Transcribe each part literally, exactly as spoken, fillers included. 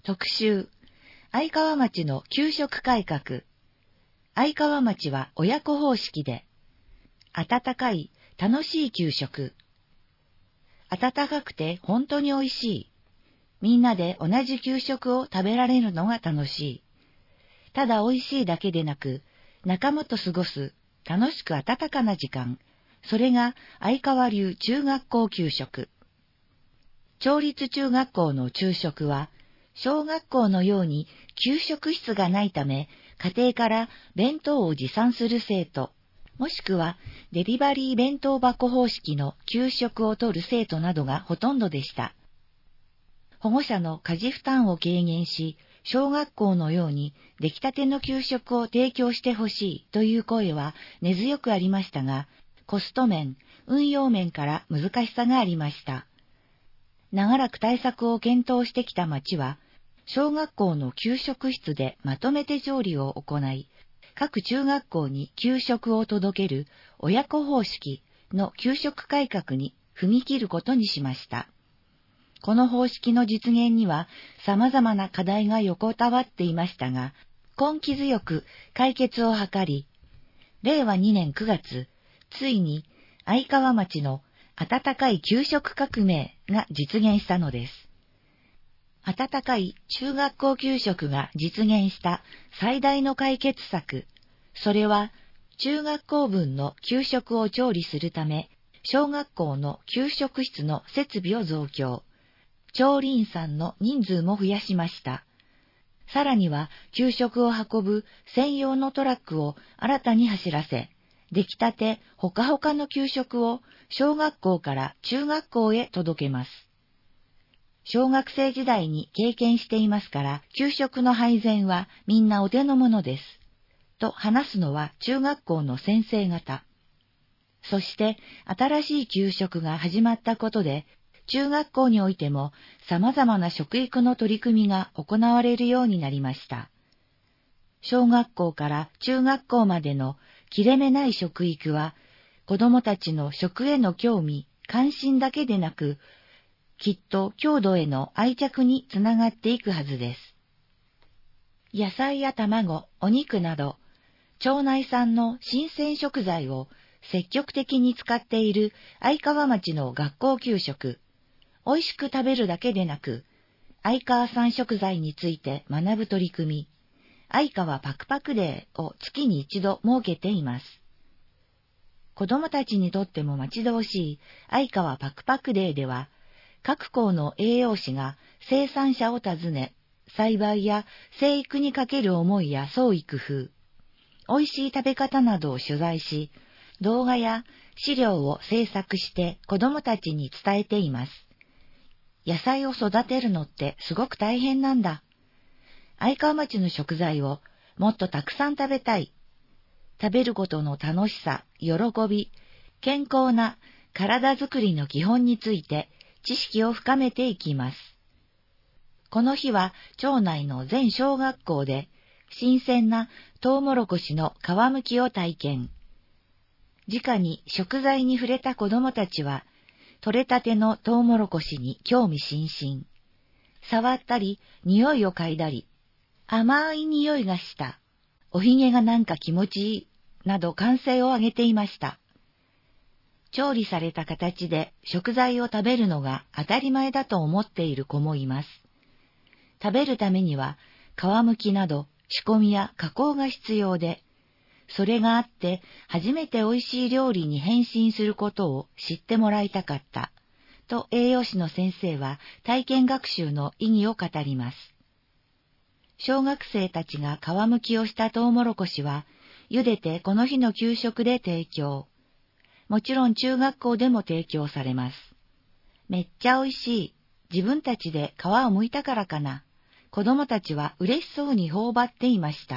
特集、愛川町の給食改革。愛川町は親子方式で、温かい、楽しい給食。温かくて本当においしい。みんなで同じ給食を食べられるのが楽しい。ただおいしいだけでなく、仲間と過ごす楽しく温かな時間。それが愛川流中学校給食。町立中学校の昼食は、小学校のように給食室がないため、家庭から弁当を持参する生徒、もしくはデリバリー弁当箱方式の給食をとる生徒などがほとんどでした。保護者の家事負担を軽減し、小学校のように出来たての給食を提供してほしいという声は根強くありましたが、コスト面、運用面から難しさがありました。長らく対策を検討してきた町は、小学校の給食室でまとめて調理を行い、各中学校に給食を届ける親子方式の給食改革に踏み切ることにしました。この方式の実現には様々な課題が横たわっていましたが、根気強く解決を図り、れいわにねんくがつ、ついに愛川町の温かい給食革命が実現したのです。温かい中学校給食が実現した最大の解決策、それは中学校分の給食を調理するため、小学校の給食室の設備を増強、調理員さんの人数も増やしました。さらには給食を運ぶ専用のトラックを新たに走らせ、出来たてほかほかの給食を小学校から中学校へ届けます。小学生時代に経験していますから、給食の配膳はみんなお手の物です。と話すのは中学校の先生方。そして新しい給食が始まったことで、中学校においても様々な食育の取り組みが行われるようになりました。小学校から中学校までの切れ目ない食育は、子どもたちの食への興味、関心だけでなく、きっと郷土への愛着につながっていくはずです。野菜や卵、お肉など、町内産の新鮮食材を積極的に使っている愛川町の学校給食。美味しく食べるだけでなく、愛川産食材について学ぶ取り組み、愛川パクパクデーを月に一度設けています。子どもたちにとっても待ち遠しい愛川パクパクデーでは、各校の栄養士が生産者を訪ね、栽培や生育にかける思いや創意工夫、美味しい食べ方などを取材し、動画や資料を制作して子どもたちに伝えています。野菜を育てるのってすごく大変なんだ。愛川町の食材をもっとたくさん食べたい。食べることの楽しさ、喜び、健康な体づくりの基本について知識を深めていきます。この日は町内の全小学校で新鮮なトウモロコシの皮むきを体験。直に食材に触れた子どもたちは、取れたてのトウモロコシに興味津々。触ったり、匂いを嗅いだり、甘い匂いがした。おひげがなんか気持ちいい。など歓声を上げていました。調理された形で食材を食べるのが当たり前だと思っている子もいます。食べるためには皮むきなど仕込みや加工が必要で、それがあって初めて美味しい料理に変身することを知ってもらいたかった、と栄養士の先生は体験学習の意義を語ります。小学生たちが皮むきをしたトウモロコシは、茹でてこの日の給食で提供。もちろん中学校でも提供されます。めっちゃ美味しい。自分たちで皮を剥いたからかな。子供たちは嬉しそうに頬張っていました。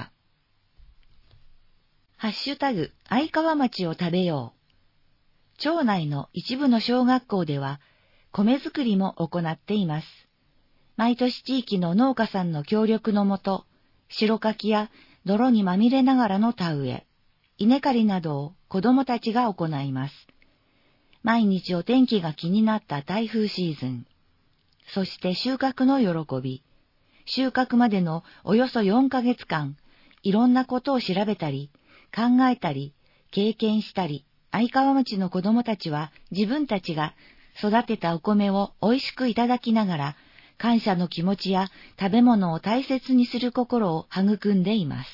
ハッシュタグ、愛川町を食べよう。町内の一部の小学校では、米作りも行っています。毎年地域の農家さんの協力のもと、白柿や泥にまみれながらの田植え、稲刈りなどを子供たちが行います。毎日お天気が気になった台風シーズン、そして収穫の喜び、 収穫までのおよそよんかげつかん、いろんなことを調べたり、考えたり、経験したり、愛川町の子供たちは自分たちが育てたお米を美味しくいただきながら、感謝の気持ちや食べ物を大切にする心を育んでいます。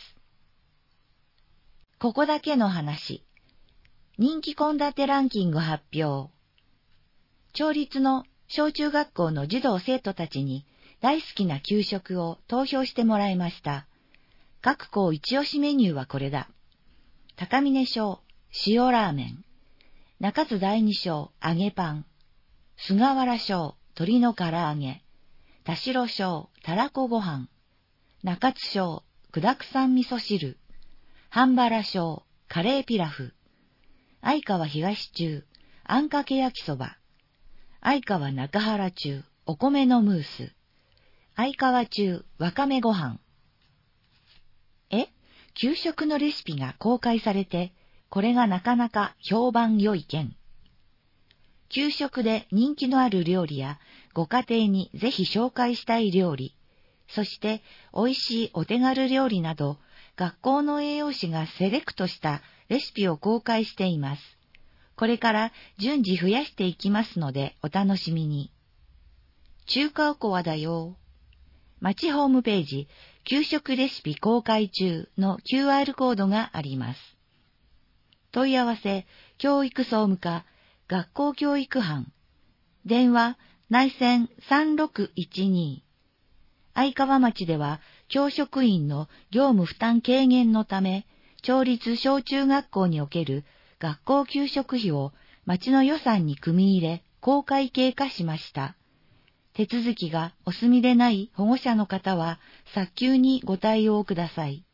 ここだけの話。人気献立ランキング発表。町立の小中学校の児童生徒たちに大好きな給食を投票してもらいました。各校一押しメニューはこれだ。高峰小、塩ラーメン。中津第二小、揚げパン。菅原小、鶏の唐揚げ。田代小、たらこご飯。中津小、具沢山味噌汁。半原小、カレーピラフ。相川東中、あんかけ焼きそば。相川中原中、お米のムース。相川中、わかめご飯。え、給食のレシピが公開されて、これがなかなか評判良い件。給食で人気のある料理や、ご家庭にぜひ紹介したい料理、そして美味しいお手軽料理など、学校の栄養士がセレクトしたレシピを公開しています。これから順次増やしていきますのでお楽しみに。中華おこわだよ。町ホームページ、給食レシピ公開中の キューアール コードがあります。問い合わせ、教育総務課、学校教育班。電話、内線さんろくいちに。相川町では、教職員の業務負担軽減のため、町立小中学校における学校給食費を町の予算に組み入れ、公開計化しました。手続きがお済みでない保護者の方は、早急にご対応ください。